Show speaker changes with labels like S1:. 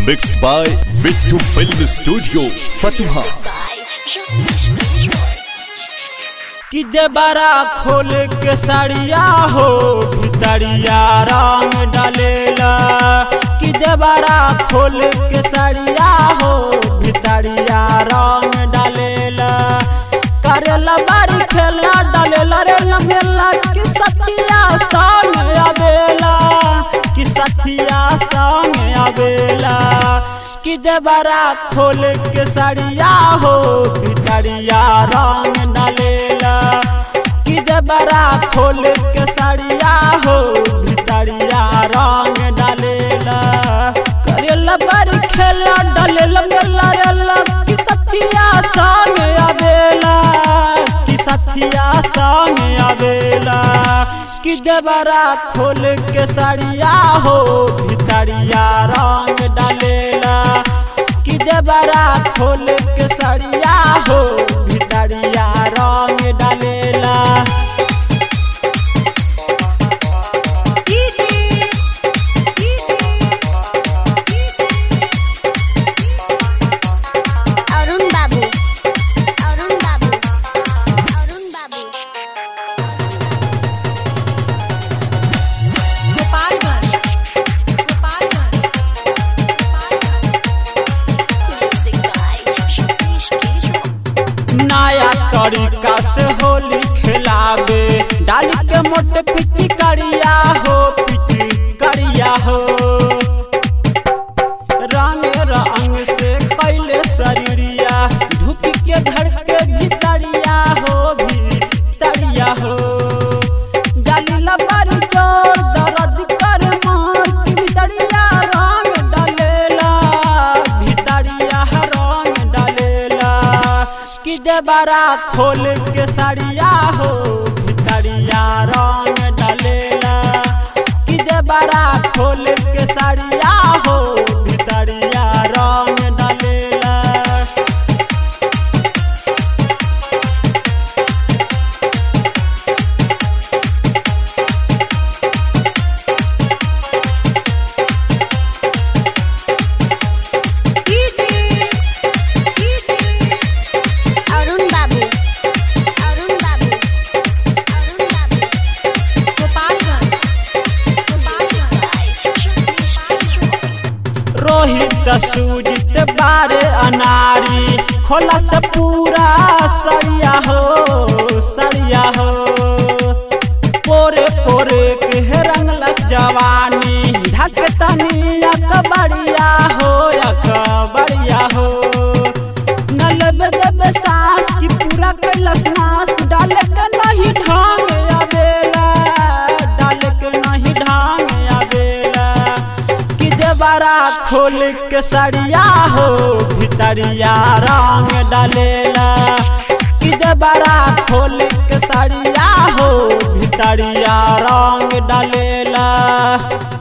S1: Mixed by Vittu Film Studio, Fatuha।
S2: कि देबारा खोल के साड़िया हो भितरिया रंग डालेला। कि देबारा खोल के साड़िया हो भितरिया रंग डालेला। करेला बारी खेला डालेला रे लमेला। कि सखिया संग आवेला, कि सखिया संग आवेला। कि देबारा खोल के साड़िया हो भितरिया रंग डालेला। कि देबारा खोल के साड़िया हो भितरिया रंग डालेला। करेला बारी खेला डालेला मेला रेला। कि सखिया संग आवेला, कि सखिया संग आवेला। कि देबारा खोल के साड़िया हो भितरिया रंग डालेला। कि देबारा खोल के साड़िया हो भितरिया रंग डालेला।
S3: अरुण बाबू, अरुण बाबू, अरुण बाबू। गोपालगंज, गोपालगंज,
S2: नया तरीका से होली खेलावे डाली के मोटे पिची करिया हो, पिची करिया हो। रंग रंग से कैले शरीरिया धूप के घर के भितरिया हो, भितरिया हो। डाली लबर जोर दर्द कर मार की भितरिया रंग डालेला, भितरिया रंग डालेला। कि देबारा खोल के साड़िया हो भितरिया रंग डालेला। कि देबारा खोल के साड़िया हो भितरिया रंग डालेला।
S3: अरुण बाबू, अरुण बाबू, अरुण बाबू। गोपालगंज,
S2: रोहित सूजित बारे अनारी खोला से पूरा सरिया हो, सरिया हो। पोरे पोरे के रंगलक जवानी धकतनी अकबरिया हो, अकबरिया हो। नलब देवे सास की पूरा कैलस नाश डाले के नहीं ढंग आवेला, डाले के नहीं ढंग आवेला। कि देबारा खोल के साड़िया हो भितरिया रंग डालेला। कि देबारा खोल के साड़िया हो भितरिया रंग डालेला।